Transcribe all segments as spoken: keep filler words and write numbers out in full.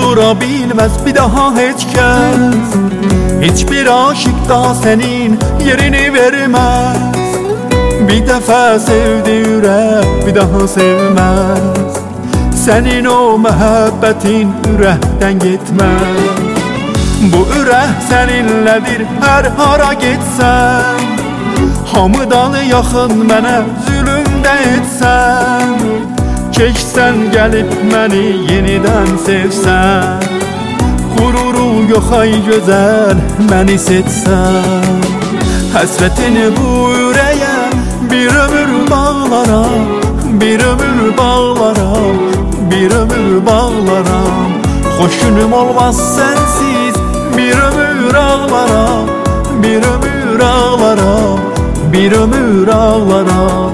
unuttura bilməz bir daha heç kəs. Heç bir aşık da sənin yerini verməz. Bir dəfə sevdi ürək, bir daha sevməz. Sənin o məhəbbətin ürəkdən getməz. Bu ürək səninlədir hər hara getsən. Hamıdan yaxın mənə zülüm də etsən. Keçsən gəlib məni yenidən sevsən. Qururu yox ay gözəl məni seçsən. Həsrətini bu ürəyə bir ömür bağlaram. Bir ömür bağlaram, bir ömür bağlaram. Xoş günüm olmaz sənsiz, bir ömür ağlaram. Bir ömür ağlaram, bir ömür ağlaram.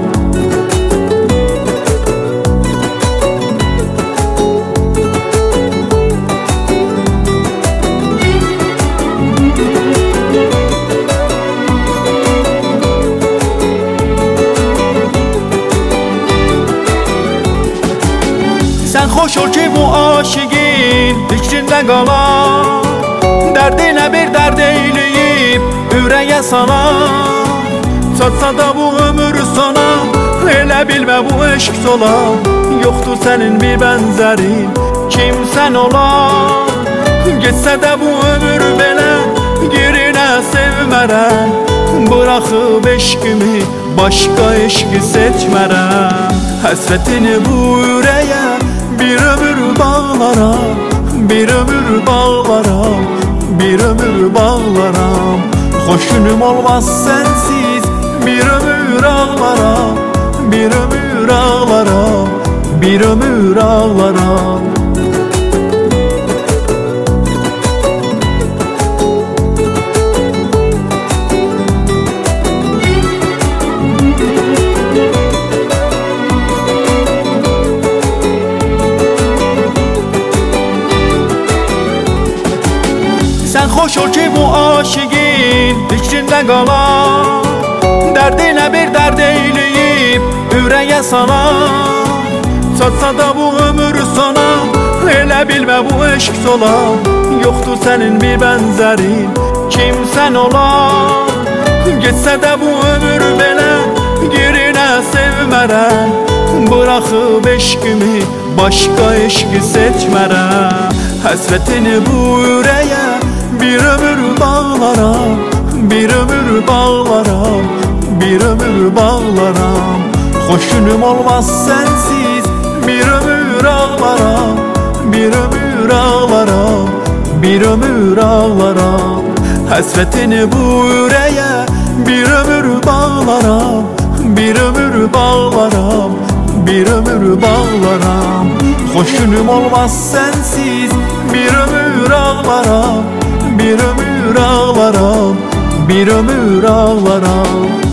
Sən xoş ol ki bu aşiqin fikrində qalan. Dərdinə bir dərd eyləyib ürəyə salan. Çatsa da bu ömür sona, elə bilmə bu eşq sola. Yoxdur sənin bir bənzərin, kimsən olar. Getsə də bu ömür belə, girinə sevmərəm. Bıraxıb eşqimi, başqa eşqi seçmərəm. Həsrətini bu ürəyə bir ömür bağlaram. Bir ömür bağlaram, bir ömür bağlaram. Xoş günüm olmaz sənsiz, bir ömür ağlaram. Bir ömür ağlaram, bir ömür ağlaram. Sən xoş ol ki bu aşiqin fikrində qalan. Dərdinə bir dərd eyləyib ürəyə salan. Çatsa da bu ömür sona, elə bilmə bu eşq sola. Yoxdur sənin bir bənzərin, kimsən olar. Getsə də bu ömür belə, girinə sevmərəm. Bıraxıb eşqimi, başqa eşqi seçmərəm. Həsrətini bu ürəyə bir ömür bağlaram. Bir ömür bağlaram, bir ömür bağlaram. Xoş günüm olmaz sənsiz, bir ömür ağlaram. Bir ömür ağlaram, bir ömür ağlaram. Həsrətini bu ürəyə bir ömür bağlaram. Bir ömür bağlaram, bir ömür bağlaram. Xoş günüm olmaz sənsiz, bir ömür ağlaram. Bir ömür ağlaram, bir ömür ağlaram.